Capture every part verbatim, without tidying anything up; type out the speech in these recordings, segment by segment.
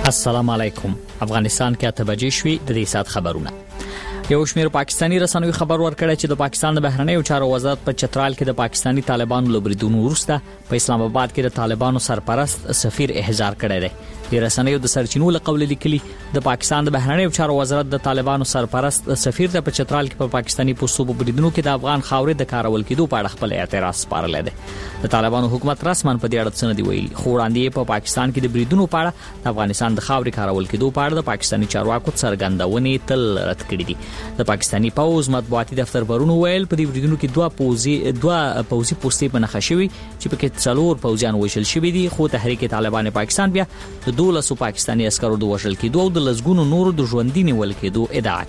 السلام علیکم. افغانستان کې اته بجې شوې د دې سات خبرونه. یو شمېر پاکستانی رسنیو خبر ورکړی چې د پاکستان د بهرنیو چارو وزارت په چترال کې د پاکستانی طالبانو لبریدونو وروسته په اسلام آباد کې د طالبانو سرپرست سفیر احضار کړی دی. د رسنیو د سرچینو له قول لیکلي د پاکستان د بهرنیو چارو وزارت د طالبانو سرپرست سفیر د په چترال کې په پا پاکستانی پوسټو په بریدونو کې د افغان خاورې د کارول کېدو په اړه خپل اعتراض سپارلی دی. د طالبانو حکومت رسماً په دې اړه څه نه دی ویلي، خو وړاندې په پاکستان کې د بریدونو په اړه د افغانستان د خاورې کارول کېدو په اړه د پاکستانی چارواکو څرګندونې تل رد کړې دي. د پاکستانی پوز مطبوعاتي دفتر پرونو ویل په دې بریدونو کې دوه پوزي دوه پوزي پوسټې په نښه شوي چې پکې څلور پوزیان وژل شوي دي، خو تحریک طالبان پاکستان بیا د دولسو پاکستانی عسکرو د وژل کېدو او د لسګونو نورو د ژوندي نیول کېدو ادعا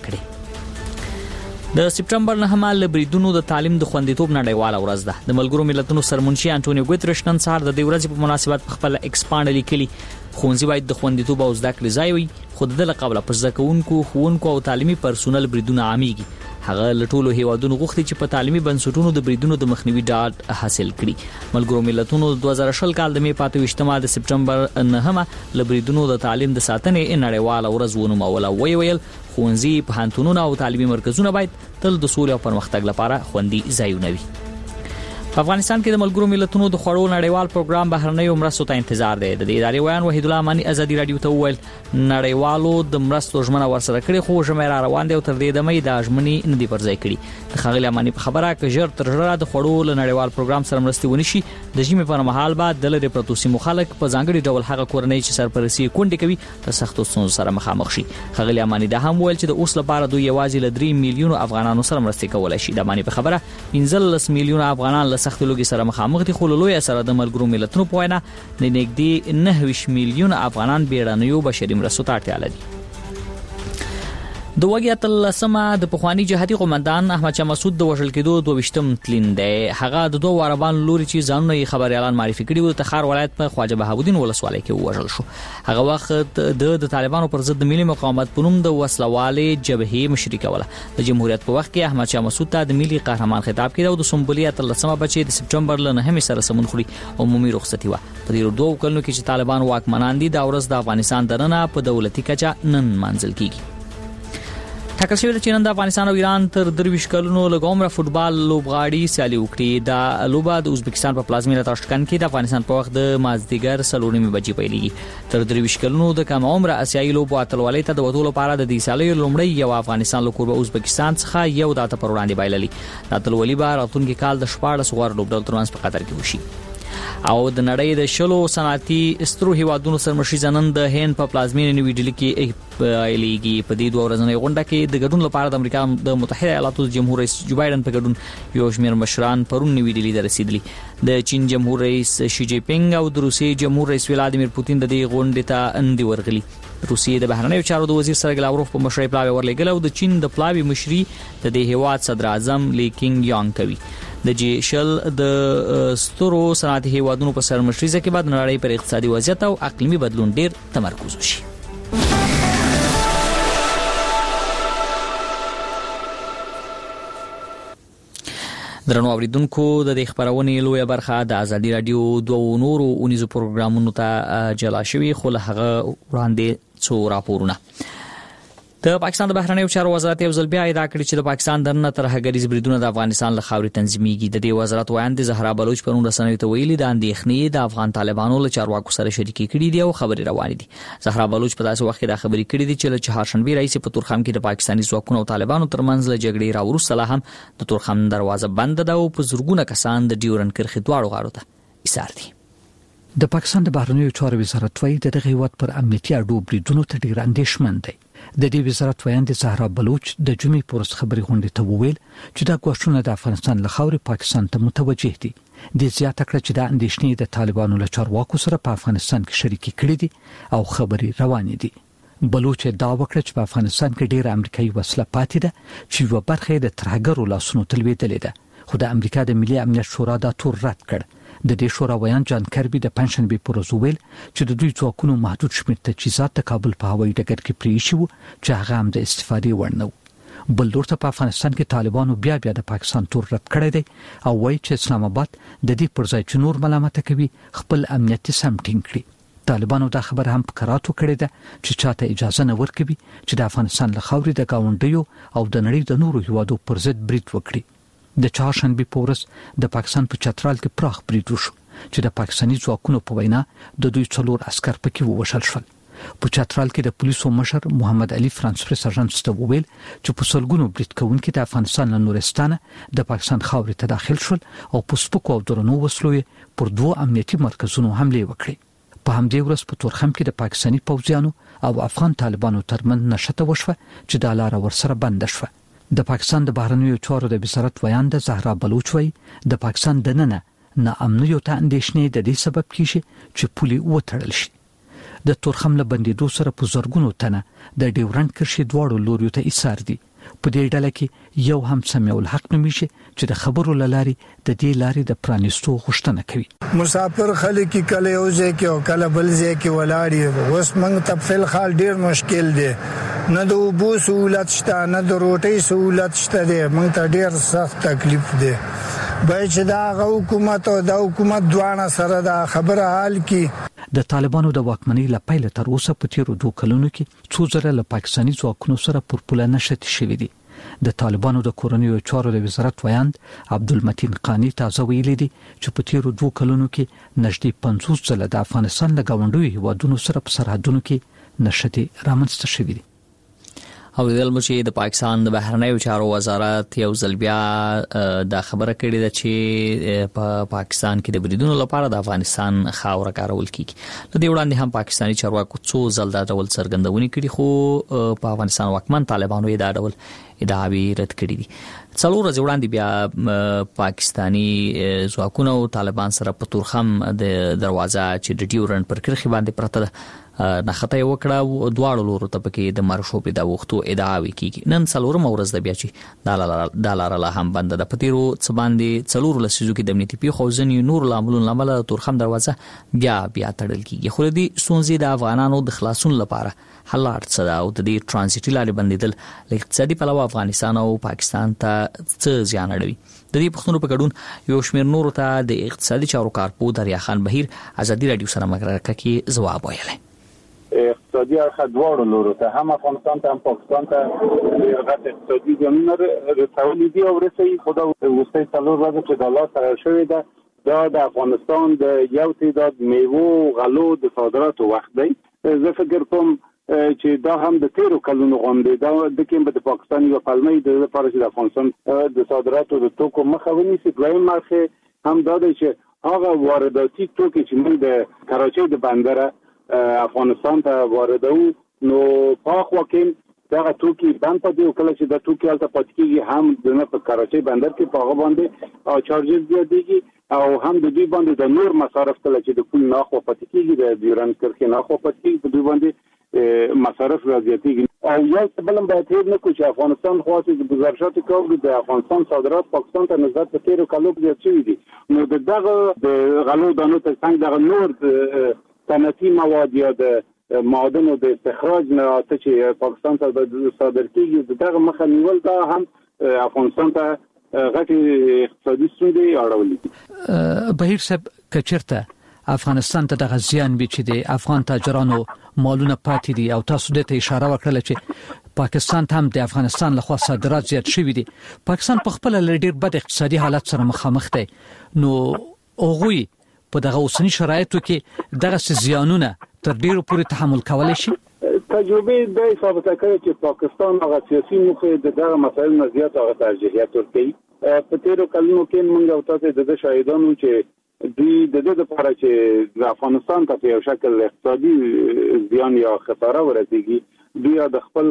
کړې. د سپټمبر نهمه لبریدونو د تعلیم د خوندیتوب نړیواله ورځ ده. د ملګرو ملتونو سرمنشي انټونیو ګوتریش نن سهار د دې ورځې په مناسبت خپل ایکسپانډ لیکلي ښوونځي باید د خوندیتوب او زده کړې ځای وي، خو د دې قبل پر زده کوونکو، ښوونکو او تعلیمي پرسونل بریدونه عاميږي. هغه له ټولو هیوادونو غوښتي چې په تعلیمي بنسټونو د بریدونو د مخنیوي ډاډ حاصل کړي. ملګرو ملتونو د دوه زره شل کال د می پاتې وشتمه د سپټمبر نهمه لبریدونو د تعلیم د ساتنې نړیواله ورځ ونوموله. وی ویل ښوونځي، پوهنتونونه او تعلیمي مرکزونه باید تل د سولې او پرمختګ لپاره خوندي ځایونه وي. په افغانستان کې د ملګرو ملتونو د خوړو نړیوال پروګرام بهرنیو مرستو ته انتظار دی. د دې ادارې ویان وحید الله امانی ازادي رادیو ته وویل نړیوالو د مرستو ژمنه ورسره کړې، خو ژمنه را روان دي او تر دې دمه د ژمنې نه دی پرځای کړي. د خغلی امانی په خبره کې ژر تر ژره د خوړو له نړیوال پروګرام سره مرستې ونشي، د ژمنې پر مهال بعد د لری پروتوسی مخالک په ځانګړي ډول هغه کورنۍ چې سرپرستی کونډې کوي د سختو ستونزو سره مخامخ شي. خغلی امانی دا هم ویل چې د اوس لپاره دوی یوازې له درې میلیونو افغانانو سره مرستې کولای شي. د امانی په خبره پنځلس میلیونه افغانان له سخت لوګي سره مخامخ مخ دي، خو لوی سره د ملګرو ملتونو په وینا نږدې نه ویشت میلیونه افغانان بیړنیو بشري مرستو ته اړتیا لري. د وګیا تلسمه د پخوانی جهادي قومندان احمد شاه مسعود د وژل کېدو دوه ویشتم تلین دی. هغه د دوه عربان لوري چې ځانونه یې خبر اعلان معرفي کړي وو، د تخار ولایت په خواجه بهاودین ولسوالۍ کې وژل شو. هغه وخت د د طالبانو پر ضد د ملي مقاومت په نوم د وسلوالې جبهې مشري کوله. د جمهوریت په وخت کې احمد شاه مسعود ته د ملي قهرمان خطاب کړي او د سمبولیا تلسمه بچي د سپټمبر ل نهمې سره سمون خوري عمومي رخصتي و. په دې دوه کلونو کې چې طالبان واکمنان دي دا ورځ د افغانستان دننه په دولتي کچه نن منځل کیږي. ټاکل شوی چې نن د افغانستان او ایران تر درویش کلونو لګومره فوتبال لوبغاړي سیالي وکړي. د لوبه د ازبکستان په پلازمینه تاشکند کې د افغانستان په وخت د مازدیګر څلورمې بجې پیلېږي. تر درویش کلونو د کم عمره اسیایي لوبو اتلولۍ ته د وټو لپاره د دې سالي لومړی یو افغانستان له کوربه ازبکستان څخه یو د اته پر وړاندې بایللي. د اتلولۍ به راتلونکي کال د شپاړس غوړ لوبډلو ترمنځ په قطر کې وشي. او د نړۍ د شلو صنعتي سترو هیوادونو سرمشي ځنن د هند په پلازمینه نیو ډیلی کې پیلېږي. په دې دوه ورځنۍ غونډه کې د ګډون لپاره د امریکا د متحده ایالاتو جمهور رئیس جو بایدن په ګډون یو شمېر مشران پرون نیو ډیلی ته رسیدلي. د چین جمهور رئیس شي جی پینګ او د روسیې جمهور رئیس ولادیمیر پوتین د دې غونډې ته اندي ورغلي. روسیې د بهرنیو چارو د وزیر سرګی لاوروف په مشرۍ پلاوی ورلېږل او د چین د پلاوی مشري د دې هیواد صدر اعظم لی کینګ یانګ کوي. د جی شل د سترو صنعتي هیوادونو په سرمشري کې بعد نړۍ پر اقتصادي وضعیت او اقلیمي بدلون ډیر تمرکز وشي. درنو اوریدونکو د دې خبرونې لویه برخه د ازادي رادیو دوه نورو اونیزو پروګرامونو ته جلا شوی، خو له هغه وړاندې څو راپورونه. د پاکستان د بهرنیو چارو وزارت یو ځل بیا ادعا کړې چې د پاکستان دننه ترهګریز بریدونه د افغانستان له خاورې تنظیمېږي. د دې وزارت ویاند زهرا بلوچ پرون رسنیو ته ویلي د اندېښنې د افغان طالبانو له چارواکو سره شریکې کړي دي او خبرې روانې دي. زهرا بلوچ په داسې وخت کې دا خبرې کړې دي چې له چهارشنبې راهیسې په تورخم کې د پاکستاني ځواکونو او طالبانو ترمنځ له جګړې راوروسته لا هم د تورخم دروازه بنده ده او په زرګونه کسان د ډیورن کرښې دواړو غاړو ته ایسار دي. د پاکستان د بهرنیو چارو وزارت وايي د دغه هیواد پر امنیتي اډو بریدونو ته ډیر اندېښمن دی. د دې وزارت ویاند زهرا بلوچ د جمعې پورس خبري غونډې ته وویل چې دا ګواښونه د افغانستان له خاورې پاکستان ته متوجه دي. د زیاته کړ چې د اندېښنې د طالبانو له چارواکو سره په افغانستان کې شریکي کړې دي او خبري روانې دي. بلوچ دا وکړه چې په افغانستان کې ډېر امریکایي وسله پاتې ده چې یو برخه د ترهګرو لاسونو تلویدلې ده، خو د امریکا د ملي امنیت شورا دا تور رد کړ. د دې شورا ویان جان کربي د پنځشنبه پر ورځ ویل چې د دوی ځواکونو محدود شمېر تجهیزات د کابل په هوایي ډګر کې پریښي وو چې هغه هم د استفادې وړ نه و. بل ورته په افغانستان کې طالبانو بیا بیا د پاکستان تور رد کړی دی او وایي چې اسلام آباد د دې پر ځای چې نور ملامت کوي خپل امنیتي سم ټینګ کړي. طالبانو دا خبر هم پکراتو کړی ده چې چاته اجازه نه ورکوي چې د افغانستان له خاورې د گاونډیو او د نړۍ د نورو هیوادو پر ضد برید وکړي. د چهارشنبه په ورځ د پاکستان په چترال کې پراخ برید وشو چې د پاکستاني ځواکونو په وینا د دوی څلور عسكر پکې ووژل شول. په چترال کې د پولیسو مشر محمد علي فرانس پریس اژانس ته وویل چې په سلګونو برید کوونکي د افغانستان له نورستانه د پاکستان خاورې ته داخل شول او په سپکو او درنو وسلو پر دوه امنیتي مرکزونو حمله وکړې. په همدې ورځ په تورخم کې د پاکستاني پوځیانو او افغان طالبانو ترمن نشته وشوه چې د لار ورسره بند شوه. د پاکستان د بهرنیو چارو د وزارت ویاند زهرا بلوچ وایي د پاکستان دننه نه امنیت ته اندېښنې د دې سبب کیږي چې پولي وټړل شي. د تورخم له بندیدو سره په زرګونو تنه د ډیورنډ کرښې دواړو لوریو ته ایثار دي. په دې ډله کې یو هم سمیع الحق نومیږي چې د خبرو لاري د دې لاري د پرانیستو غوښتنه کوي. مسافر خلک کله اوځي کې او کله بل ځای کې ولاړی اوس موږ ته په حال ډیر مشکل دی. نه د اوبو سہولت شته نه د روټي سہولت شته دی. موږ ته ډیر سخت تکلیف دی. باید چې دا حکومت او د حکومت دوانه سره دا خبره حل کړي. د طالبانو د واکمنۍ لپاره تر اوسه په تیرو دوه کلونو کې څو ځله له پاکستاني ځواکونو سره پر پوله نشټ شوې دي. د طالبانو د کورنیو چارو د وزارت ویاند عبدالمتین قانی تازه ویلي دي چې په تیرو دوه کلونو کې نږدې پنځوس ځله د افغانستان له گاونډیو هیوادونو سره په سرحدونو کې نشټ رامنځته شوې دي. او د مشي د پاکستان د بهرنیو چارو وزارت یو ځل بیا د خبره کړې ده چې په پا پاکستان کې د بریدونو لپاره د افغانستان خاور کارول کیږي. لدې وړاندې هم پاکستاني چارواکو څو ځل دا ډول څرګندونې کړې خو په افغانستان واکمن طالبانو یې دا ډول ادعاوې رد کړې دي. څلور ورځې وړاندې بیا پاکستاني ځواکونو طالبان سره په تورخم د دروازه چې د ډیورنډ پر کرښې باندې پرته ده نخته یو کړه دواړو لورو ته پکې د مرشو په د وختو ادعاوې کیږي. نن څلورم ورځ د بیا چې د لار له هم بند د پتیرو څ باندې څلور لسیزو کې د امنیتي پیښو ځنی نور لاملون لامل تورخم دروازه بیا بیا تړل کیږي. خو دې سونزي د افغانانو د خلاصون لپاره حالات صدا او د دې ترانزیټي لارې بندیدل له اقتصادي پلوه افغانستان او پاکستان ته څه زیان اړوي. د دې پښتنو په ګډون یو شمېر نور ته د اقتصادي چارو کارپو دریا خان بهیر ازادي رادیو سره مګرکه کې ځواب ویلی. اقتصادي اړخ دواړو لورو ته هم افغانستان ته هم پاکستان ته غټ اقتصادي زمینه رسولي دي او رسوي. خو دا وروستۍ څلور ورځې چې د الله سره شوې ده دا د افغانستان د یو تعداد میوو غلو د صادراتو وخت دی. زه فکر کوم چې دا هم د تیرو کلونو غونډې دا د کوم د پاکستان یو پلمې د لپاره چې د افغانستان د صادراتو د توکو مخه ونیسي. دویم مرخه هم دا دی چې هغه وارداتي توکي چې موږ د کراچۍ د بندره افغانستان ته واردو نو پاک وکیم دا توکي بند پدې او کله چې د توکي الته پاتې کیږي هم د په کراچۍ بندر کې پاغه باندې او چارجز زیاتېږي او هم د دې باندې د نور مصارف کله چې د پول ناخو پاتې کیږي د ډیورنډ کرښې ناخو پاتې کیږي په دې باندې مصارف زیاتېږي. او یو بلم باید هیر نکو چې افغانستان خواستي د گزارشات کوي د افغانستان صادرات پاکستان ته نسبت په تیرو کلو کې زیات شوي دي. نو دغه د غلو دانو ته څنګه دغه نور صنعتي مواد یا د معادنو د استخراج نه چې پاکستان ته صادر کیږي دغه مخه نیول دا هم افغانستان ته غټي اقتصادي ستونزې اړولې. بهیر صاحب کچرته افغانستان ته د غزيان به چې د افغان تاجرانو مالونه پاتې دي او تاسو دې ته اشاره وکړه چې پاکستان ته هم د افغانستان لخوا صادرات زیات شوي دي. پاکستان په خپل لړ بد اقتصادي حالت سره مخامخ دی. نو اوغوي په دغه اوسنی شرایطو کې دغه زیانونه تر ډیرو پورې تحمل کولای شي. تجربه د ثابته کوي چې پاکستان هغه سیاسي موخه د دغه مسایل نه زیات هغه ترجیحات ورکوي. په تیرو کلونو کې موږ او تاسو د شاهدانو چې دوی د دې لپاره چې د افغانستان ته یو شکل اقتصادي زیان یا خساره ورسیږي دوی د خپل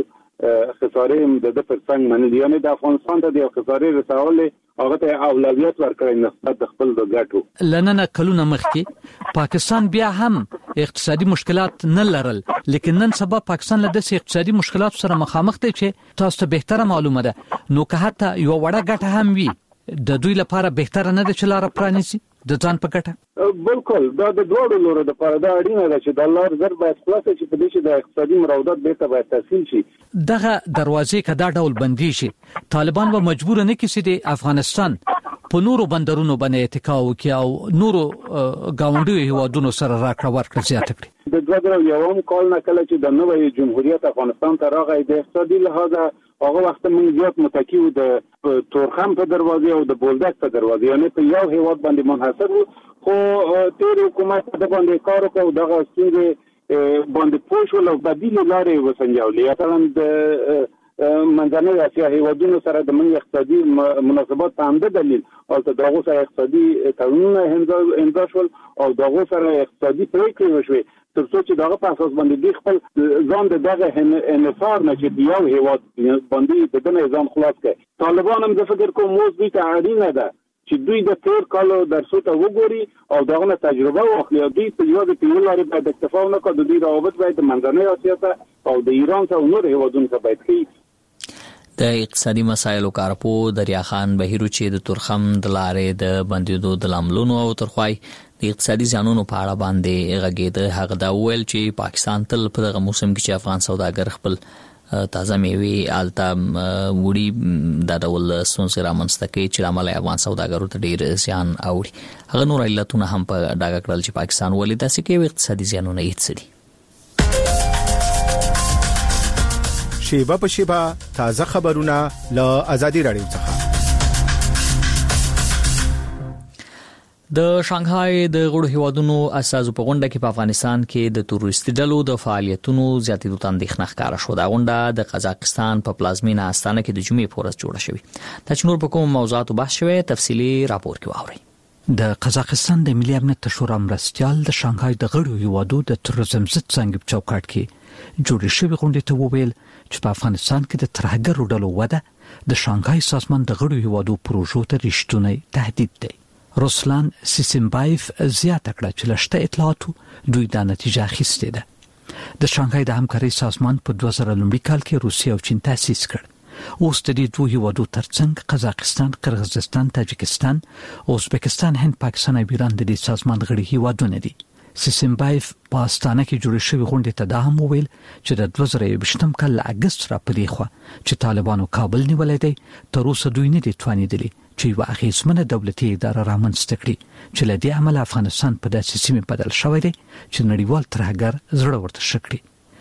خساره د د پرڅنګ منل یعنی د افغانستان ته د خساره رسول هغه ته اولویت ورکړي نسبت د خپل د ګټو. لننه کلونه مخکې پاکستان بیا هم اقتصادي مشکلات نه لرل لیکن نن سبا پاکستان له داسې اقتصادي مشکلات سره مخامخ دی چې تاسو ته بهتره معلومه ده. نو که حتی یو وړه ګټه هم وي د دوی لپاره بهتره نه ده چې لار پرانیسي د ځان په ګټه. بالکل دا د دوړو لورو د لپاره دا اړینه ده چې د الله زر باید خلاص شي په دې چې د اقتصادي مراودات به باید تحصیل شي. دغه دروازې کدا ډول بندي شي طالبان به مجبور نه کیسي د افغانستان په نورو بندرونو باندې اتکا وکړي او نورو گاونډیو هیوادونو سره راکړه ورکړه زیاته کړي. د دوه زره یوم کال نه کله چې د نوې جمهوریت افغانستان ته راغی د اقتصادي لحاظ هغه وخت موږ زیات متکی وو د تورخم په دروازه او د بولدک په دروازه، یعنی په یو هیواد باندې منحصر وو. خو تیر حکومت د باندې کار وکړ دغه ستونزې باندې پوه شول او بدیل لارې وسنجولې. مثلا د منځنۍ اسیا هیوادونو سره د من اقتصادي مناسبات په همده دلیل او دغه سره اقتصادي تړونونه امضا شول او دغه سره اقتصادي پریکړې وشوې تر څو چې دغه په اساس باندې دوی خپل ځان د دغه انحصار نه چې یو هیواد باندې د دغه ځان خلاص کړي. طالبان هم د فکر کوم موږ دوی ته اړینه ده چې دوی د تیر کالو درسو ته وګوري او دغه تجربه واخلي. دوی په یو د پیل لري باید اکتفا نه کوي، دوی روابط باید د منځنۍ اسیا ته او د ایران سره نور هیوادونو ته باید کوي. د اقتصادي مسایلو کارپو دریا خان بهیرو چې د تورخم د لارې د بندیدو د لاملونو او ترخوای د اقتصادي زیانونو په اړه باندې غږېده. هغه دا ویل چې پاکستان تل په دغه موسم کې چې افغان سوداګر خپل تازه میوې آلته وړي د ډول ستونزې رامنځته کوي چې عمل افغان سوداګرو ته ډېر زیان اوړي. هغه نور علتونه هم په ډاګه کړل چې پاکستان ولې داسې کوي، اقتصادي زیانونه یې څه دي. شیبه په شیبه تازه خبرونه له آزادي رادیو څخه. د شانګهای د غړو هیوادونو اساسو په غونډه کې په افغانستان کې د تروریستي ډلو د فعالیتونو زیاتېدو ته اندېښنه ښکاره شوه. دا غونډه د قزاقستان په پلازمینه استانه کې د جمعې په ورځ جوړه شوې. دا چې نور په کوم موضوعاتو بحث شوی تفصیلي راپور کې واورئ. د قزاقستان د ملي امنیت شورا مرستیال د شانګهای د غړو هیوادو د تروریزم ضد څنګه په چوکاټ کې جوړې شوې غونډې ته وویل چې په افغانستان کې د ترهګرو ډلو وده د شانګهای سازمان د غړو هیوادو پروژو ته رښتونی تهدید دی. روسلان سیسیمبایف زیاته کړه چې لشته اطلاعاتو دوی دا نتیجه اخیستې ده. د شانګهای د همکارۍ سازمان په دوه زره لومړي کال کې روسیه او چین تاسیس کړ. اوس د دې دوه هیوادو ترڅنګ قزاقستان، قرغیزستان، تاجکستان، ازبکستان، هند، پاکستان او ایران د دې سازمان غړي هیوادونه دي. سیسیمبایف په استانه کې جوړ شوی غونډه ته دا هم وویل چې د دوه زره یوویشتم کال اگست را پدې خو چې طالبانو کابل نیولې دی تر اوسه دوی نه دي توانیدلي چې یو اخیسمنه دولتي اداره رامنځته کړي چې له دې عمل افغانستان په داسې سیمه بدل شوی دی چې نړیوال ترهګر زړه ورته شکړي.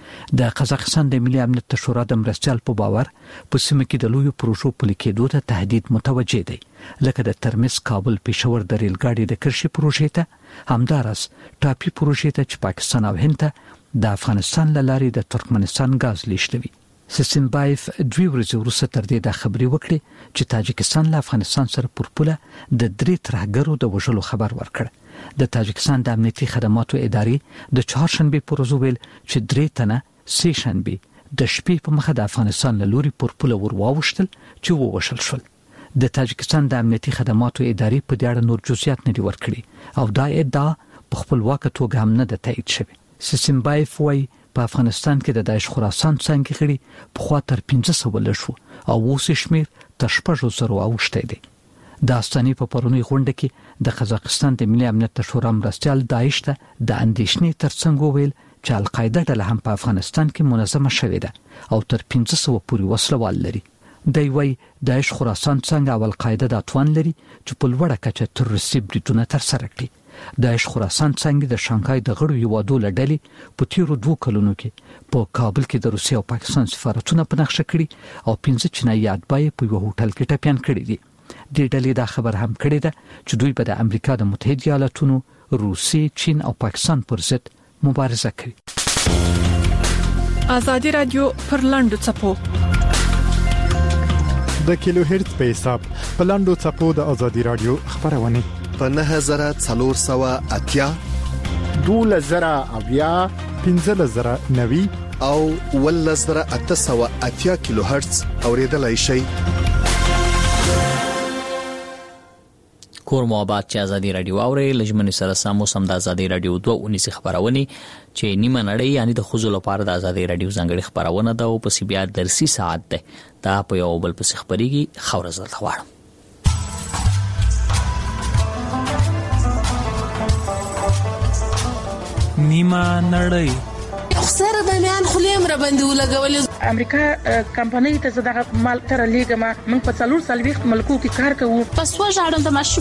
د قزاقستان د ملي امنیت شورا د مرستیال په باور په سیمه کې د لویو پروژو په لیکېدو ته تهدید متوجه دی، لکه د ترمز کابل پېښور د ریل ګاډي د کرشي پروژې ته، همدارس ټاپي پروژې ته چې پاکستان او هند ته د افغانستان له لارې د ترکمنستان غاز لیږدوي. سیسیمبایف دوی ورځې وروسته تر دې د خبري وکړي چې تاجکستان له افغانستان سره پر پوله د درې ترهګرو د وژلو خبر ورکړ. د تاجکستان د امنیتي خدماتو ادارې د چهارشنبه پر ورځ ویل چې درې تنه سه شنبه د شپې په مخه د افغانستان له لوري پر پوله ورواوښتل چې ووشل شول. د تاجکستان د امنیتي خدماتو ادارې په دې اړه نور جزئیات نه دي ورکړي او دا ادعا په خپلواکه توګه هم نه ده تایید شوې. سیسیمبایف وايي په افغانستان کې د داعش خراسان څنګه غړي په خوا تر پنځه سوه لشو او اوس شمیر تر شپږ زره اوښته دي. د استانې په پرونی غونډه کې د قزاقستان د ملي امنیت شورا مرستیال داعش ته د اندېښنې ترڅنګ وویل چې القاعده ډله هم په افغانستان کې منظمه شوې ده او تر پنځه سوه پورې وسلوال لري. دی وايي داعش خراسان څنګه او القاعده د توان لري چې په لوړه کچه تروریستي بریدونه ترسره کړي. داعش خراسان څنګه د شانګهای د غړو هیوادو له ډلې په تیرو دوه کلونو کې په کابل کې د روسیې او پاکستان سفارتونه په نقشه کړي او پنځه چینایي اتباع په یو هوټل کې ټپيان کړي دي. د ډلې دا خبر هم کړی ده چې دوی به د امریکا د متحده ایالاتونو، روسیې، چین او پاکستان پر ضد مبارزه کوي. آزادي رادیو پر لاندو چپو د کیلو هرتز په حساب په لاندو چپو د آزادي رادیو خبرونه په نه زره څلور سوه اتیا دوله زره اویا پنځه زره نوي او ول زره اته سوه اتیا کیلو هرتز اوریدلای شي. کور موابات چې آزادي رادیو اوري لجمن سره سمو سم د آزادي رادیو دوه اونیس خبرونه چې نیمه نړۍ یعنی د خوځو لپاره د آزادي رادیو ځنګړي خبرونه ده او په بیا درسي ساعت ده دا په یو بل پس خبريږي خبر زړه غواړم. نیمه نړۍ خسر د میان خلیم را باندې ولګول. امریکا کمپنۍ ته زداغه مال تر لیګه ما من په څلور سال وخت ملکو کې کار کوو. پس و ژړم د ماشوم